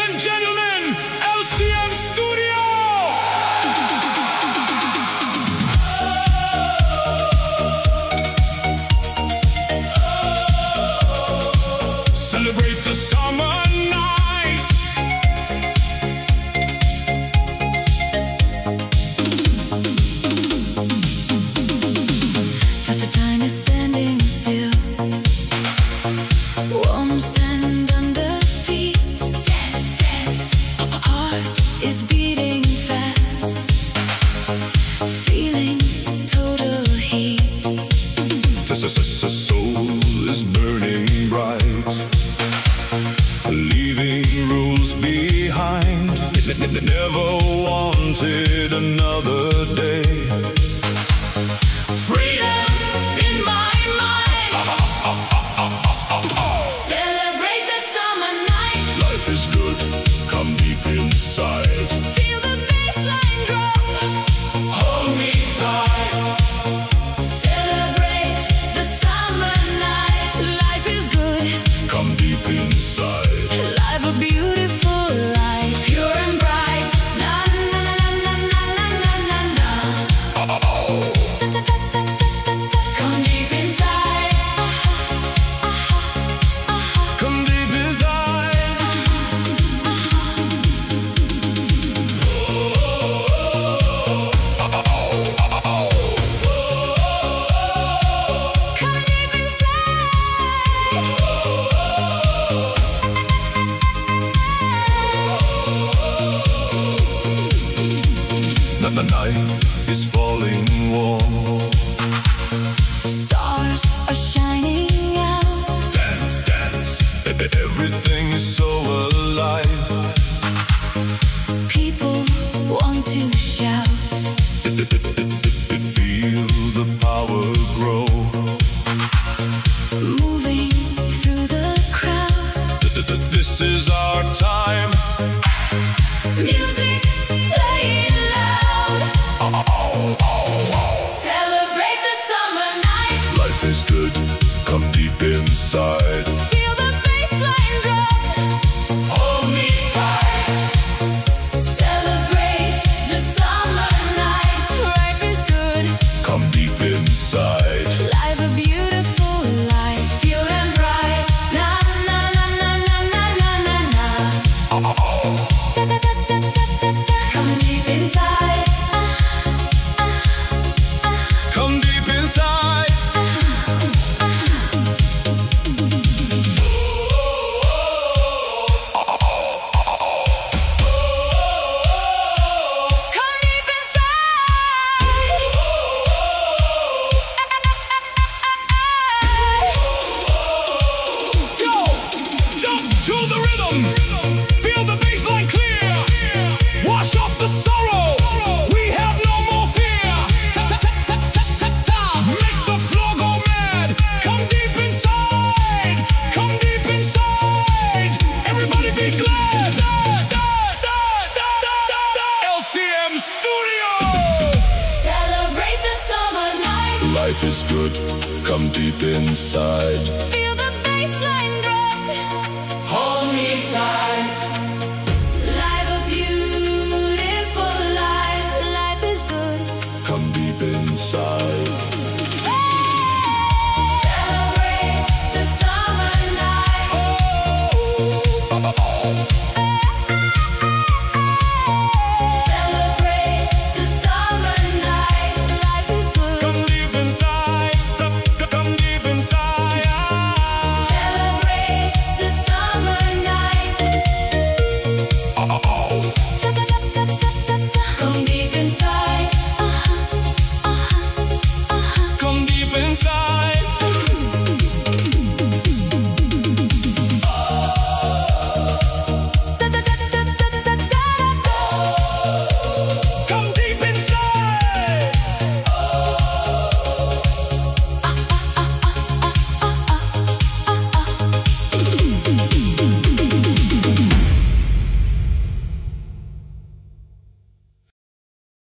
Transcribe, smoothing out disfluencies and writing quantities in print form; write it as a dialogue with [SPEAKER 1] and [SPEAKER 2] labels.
[SPEAKER 1] and gentlemen, LCM Studio! Celebrate the summer night.
[SPEAKER 2] The time is standing still. Warm sand under feet. Dance, dance. Heart is beating fast. Feeling total heat.
[SPEAKER 1] The soul is burning bright. Leaving rules behind. Never wanted another day.
[SPEAKER 2] Freedom in my mind. Celebrate the summer night.
[SPEAKER 1] Life is good, come deep inside.
[SPEAKER 2] Feel the bassline drop.
[SPEAKER 1] Hold me tight.
[SPEAKER 2] Celebrate the summer night. Life is good.
[SPEAKER 1] Come deep inside.
[SPEAKER 2] Live a beautiful life. Pure and bright. Na na na na na na na na na. Come deep inside.
[SPEAKER 1] Come deep inside.
[SPEAKER 2] Come deep
[SPEAKER 1] The night is falling warm.
[SPEAKER 2] Stars are shining out.
[SPEAKER 1] Dance, dance. Everything is so alive.
[SPEAKER 2] People want to shout.
[SPEAKER 1] Feel the power grow.
[SPEAKER 2] Moving through the crowd.
[SPEAKER 1] This is our time.
[SPEAKER 2] Music playing loud. Celebrate the summer night.
[SPEAKER 1] Life is good, come deep inside.
[SPEAKER 2] Feel the bassline drop.
[SPEAKER 1] Hold me tight.
[SPEAKER 2] Celebrate the summer night. Life is good.
[SPEAKER 1] Come deep inside.
[SPEAKER 2] Live a beautiful life. Pure and bright. Na na na na na na na na na. Da da da da da da da. Come deep inside.
[SPEAKER 1] Come deep inside.
[SPEAKER 2] Come deep inside.
[SPEAKER 1] Yo, jump to the rhythm. Feel the bass line clear. Wash off the sorrow. We have no more fear. Make the floor go mad. Come deep inside. Come deep inside. Everybody be glad. LCM Studio.
[SPEAKER 2] Celebrate the summer night.
[SPEAKER 1] Life is good. Come deep inside.
[SPEAKER 2] Feel the bassline.